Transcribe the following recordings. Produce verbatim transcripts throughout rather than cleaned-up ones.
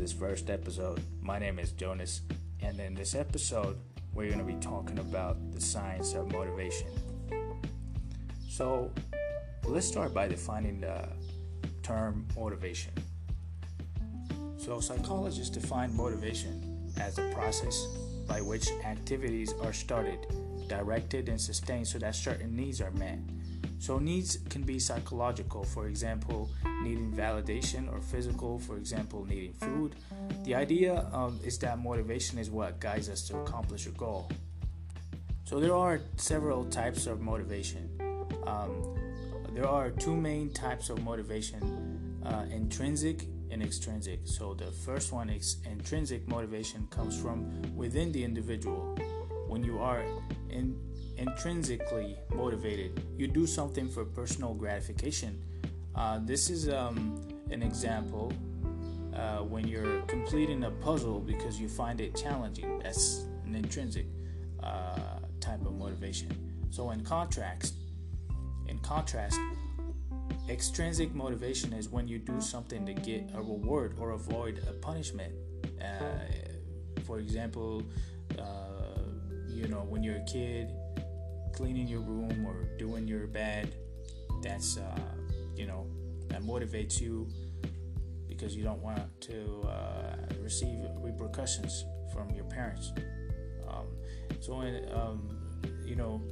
this first episode. My name is Jonas, and in this episode, we're going to be talking about the science of motivation. So, let's start by defining the term motivation. So, psychologists define motivation as the process by which activities are started, directed, and sustained so that certain needs are met. So needs can be psychological, for example, needing validation, or physical, for example, needing food. The idea um, is that motivation is what guides us to accomplish a goal. So there are several types of motivation. Um, there are two main types of motivation, uh, intrinsic and extrinsic. So the first one is intrinsic motivation comes from within the individual. When you are in intrinsically motivated, you do something for personal gratification. Uh, this is um, an example uh, when you're completing a puzzle because you find it challenging. That's an intrinsic uh, type of motivation. So in contrast, in contrast, extrinsic motivation is when you do something to get a reward or avoid a punishment. Uh, for example, uh, you know, when you're a kid, cleaning your room or doing your bed, that's uh, you know, that motivates you because you don't want to uh, receive repercussions from your parents. Um, so in, um, you know,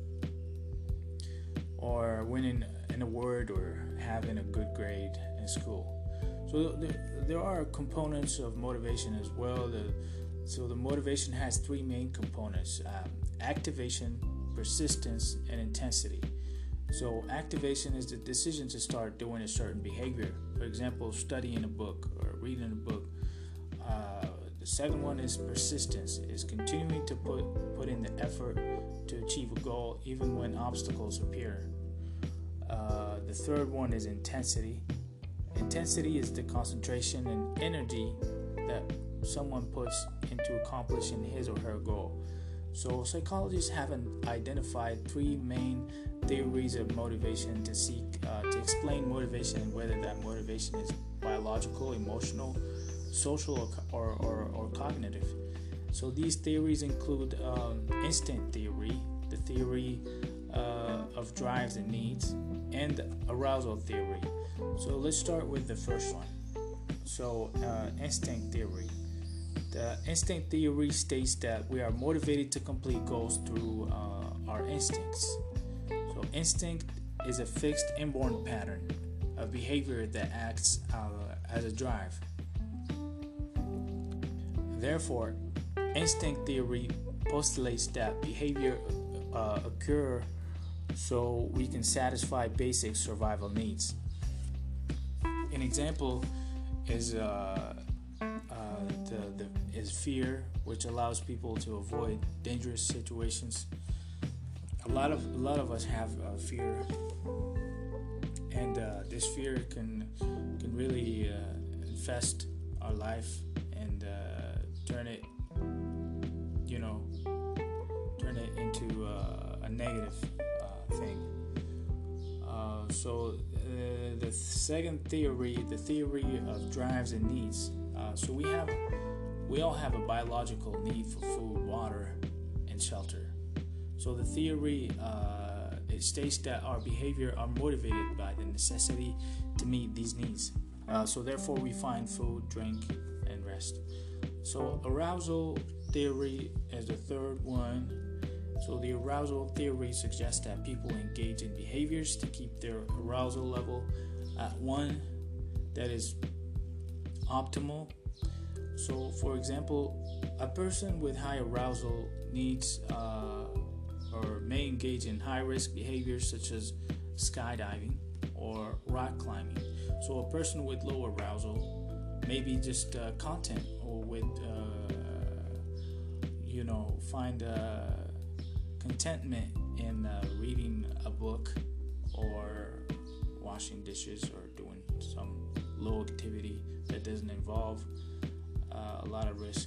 or winning an award or having a good grade in school. So there, there are components of motivation as well. The, so the motivation has three main components: um, activation, persistence, and intensity. So activation is the decision to start doing a certain behavior. For example, studying a book or reading a book. Uh, the second one is persistence, is continuing to put, put in the effort to achieve a goal even when obstacles appear. Uh, the third one is intensity. Intensity is the concentration and energy that someone puts into accomplishing his or her goal. So psychologists have identified three main theories of motivation to seek uh, to explain motivation and whether that motivation is biological, emotional, social, or, or, or cognitive. So these theories include um, instinct theory, the theory uh, of drives and needs, and arousal theory. So let's start with the first one. So uh, instinct theory. The instinct theory states that we are motivated to complete goals through uh, our instincts. So instinct is a fixed inborn pattern of behavior that acts uh, as a drive. Therefore, instinct theory postulates that behavior uh, occur so we can satisfy basic survival needs. An example is uh, uh, the, the is fear, which allows people to avoid dangerous situations. A lot of a lot of us have uh, fear, and uh, this fear can can really uh, infest our life and uh, turn it, you know, turn it into uh, a negative uh, thing. Uh, so uh, the second theory, the theory of drives and needs. Uh, so we have. We all have a biological need for food, water, and shelter. So the theory uh, it states that our behavior are motivated by the necessity to meet these needs. Uh, so therefore, we find food, drink, and rest. So arousal theory is the third one. So the arousal theory suggests that people engage in behaviors to keep their arousal level at one that is optimal. So, for example, a person with high arousal needs uh, or may engage in high-risk behaviors such as skydiving or rock climbing. So, a person with low arousal may be just uh, content or with, uh, you know, find uh, contentment in uh, reading a book or washing dishes or doing some low activity that doesn't involve Uh, a lot of risk.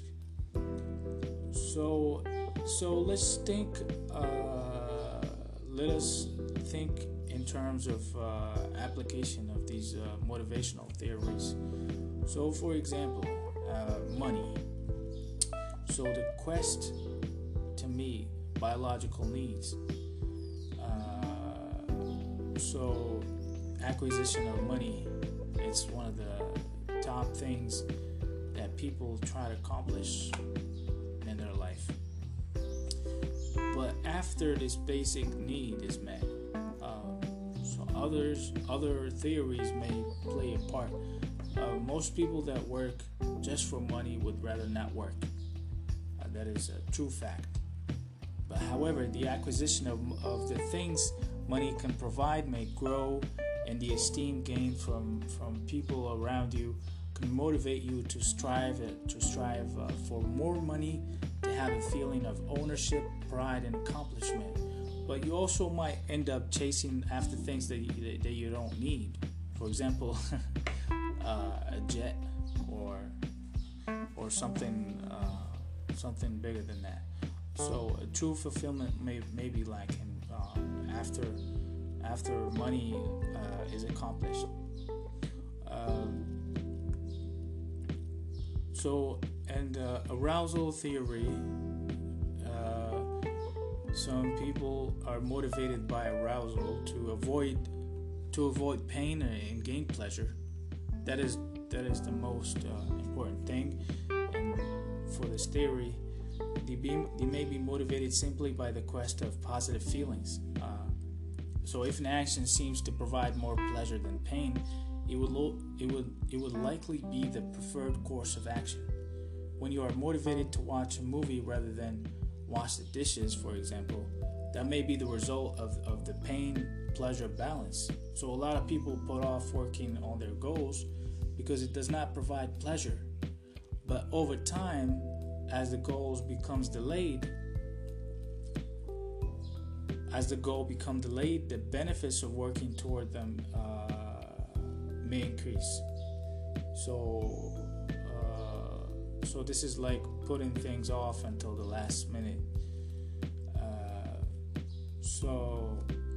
So, so let's think. Uh, let us think in terms of uh, application of these uh, motivational theories. So, for example, uh, money. So the quest to meet biological needs. Uh, so acquisition of money, it's one of the top things that people try to accomplish in their life. But after this basic need is met, uh, so others, other theories may play a part. Uh, most people that work just for money would rather not work. Uh, that is a true fact. But however, the acquisition of, of the things money can provide may grow, and the esteem gained from, from people around you can motivate you to strive to strive uh, for more money, to have a feeling of ownership, pride, and accomplishment. But you also might end up chasing after things that you, that you don't need. For example, uh, a jet or or something uh, something bigger than that. So a true fulfillment may may be lacking uh, after after money uh, is accomplished. Uh, so and uh, arousal theory. Uh, some people are motivated by arousal to avoid to avoid pain and gain pleasure. That is that is the most uh, important thing. And for this theory, they, be, they may be motivated simply by the quest of positive feelings. Uh, so, if an action seems to provide more pleasure than pain, it would lo- it would it would likely be the preferred course of action. When you are motivated to watch a movie rather than wash the dishes, for example, that may be the result of, of the pain-pleasure balance. So a lot of people put off working on their goals because it does not provide pleasure. But over time, as the goals becomes delayed, as the goal become delayed, the benefits of working toward them uh, may increase. So, uh, so this is like putting things off until the last minute. Uh, so,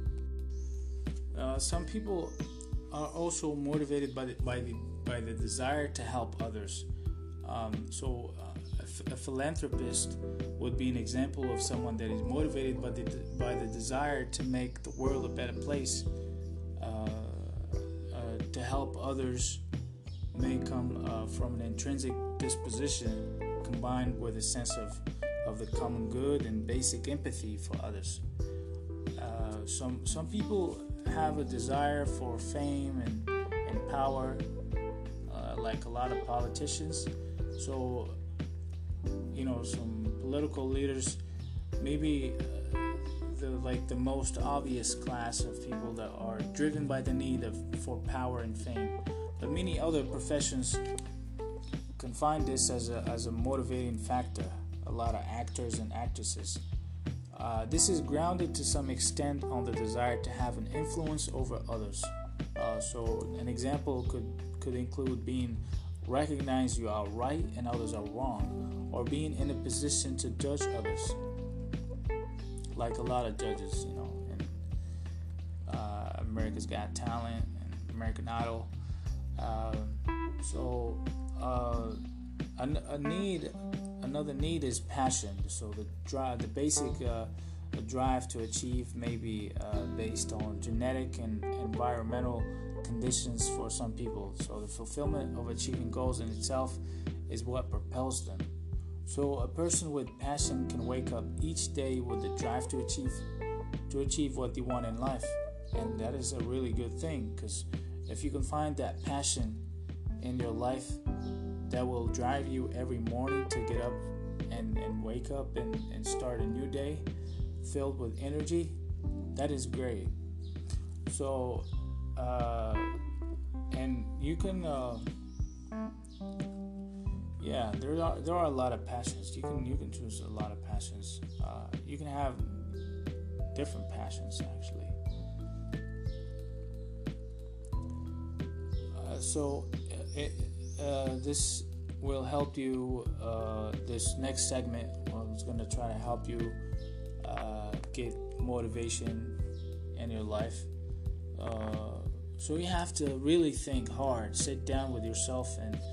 uh, some people are also motivated by the, by the by the desire to help others. Um, so, uh, a, f- a philanthropist would be an example of someone that is motivated by the by the desire to make the world a better place. Uh, uh, to help others may come uh, from an intrinsic disposition combined with a sense of, of the common good and basic empathy for others. Uh, some some people have a desire for fame and, and power, uh, like a lot of politicians. So, you know, some political leaders, maybe uh, the like the most obvious class of people that are driven by the need of for power and fame. But many other professions can find this as a as a motivating factor. A lot of actors and actresses. Uh, this is grounded to some extent on the desire to have an influence over others. Uh, so, an example could could include being recognized you are right and others are wrong, or being in a position to judge others, like a lot of judges, you know, in uh, America's Got Talent and American Idol. Uh, so, uh, a, a need, another need is passion. So the drive, the basic uh, the drive to achieve may be uh, based on genetic and environmental conditions for some people. So the fulfillment of achieving goals in itself is what propels them. So a person with passion can wake up each day with the drive to achieve to achieve what they want in life, and that is a really good thing, because if you can find that passion in your life that will drive you every morning to get up and, and wake up and, and start a new day filled with energy, that is great. So uh, and you can uh, yeah there are there are a lot of passions. You can you can choose a lot of passions. Uh, you can have different passions actually. Uh, so it, uh, this will help you. Uh, this next segment is going to try to help you uh, get motivation in your life. Uh, so you have to really think hard. Sit down with yourself and, and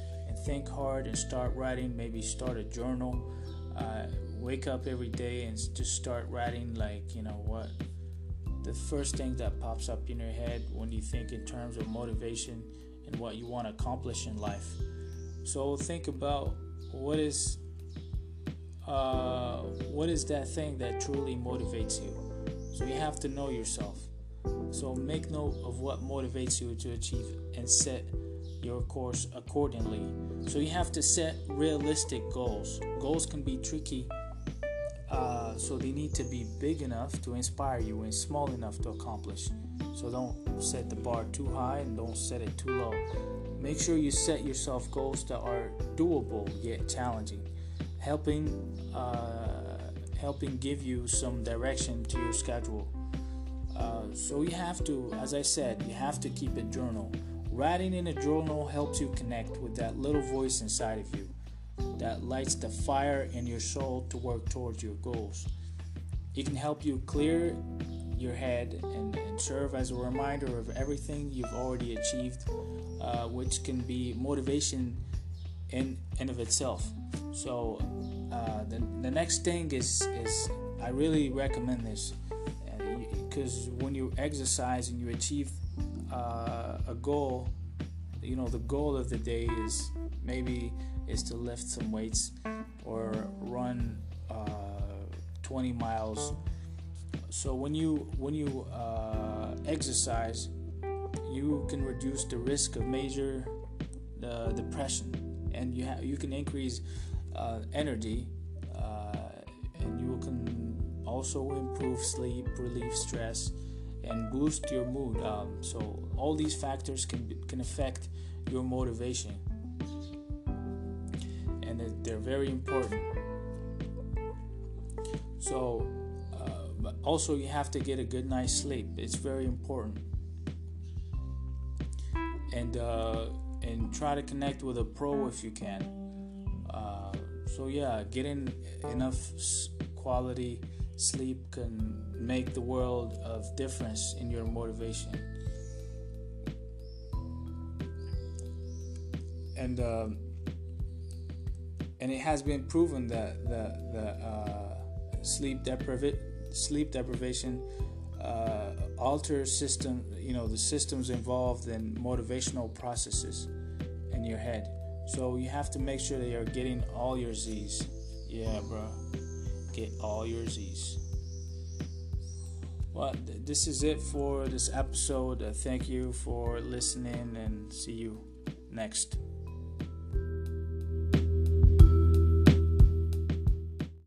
think hard and start writing. Maybe start a journal. Uh, wake up every day and just start writing, like, you know what, the first thing that pops up in your head when you think in terms of motivation and what you want to accomplish in life. So think about what is uh, what is that thing that truly motivates you. So you have to know yourself. So make note of what motivates you to achieve and set your course accordingly. So you have to set realistic goals. Goals can be tricky, uh, so they need to be big enough to inspire you and small enough to accomplish. So don't set the bar too high and don't set it too low. Make sure you set yourself goals that are doable yet challenging, helping uh, helping give you some direction to your schedule. Uh, so you have to, as I said, you have to keep a journal. Writing in a journal helps you connect with that little voice inside of you that lights the fire in your soul to work towards your goals. It can help you clear your head and, and serve as a reminder of everything you've already achieved, uh, which can be motivation in and of itself. So uh, the, the next thing is, is I really recommend this, because when you exercise and you achieve uh, a goal, you know, the goal of the day is maybe is to lift some weights or run uh, twenty miles. So when you when you uh, exercise, you can reduce the risk of major uh, depression, and you ha- you can increase uh, energy, uh, and you can also improve sleep, relieve stress, and boost your mood. Um, so all these factors can can affect your motivation, and they're very important. So uh, but also you have to get a good night's sleep. It's very important, and uh, and try to connect with a pro if you can. Uh, so yeah, getting enough quality sleep can make the world of difference in your motivation. And um, and it has been proven that the the uh, sleep depriva- sleep deprivation uh, alters system, you know, the systems involved in motivational processes in your head. So you have to make sure that you're getting all your Z's. Yeah, bro. Get all your Z's. Well, th- this is it for this episode. Uh, thank you for listening, and see you next.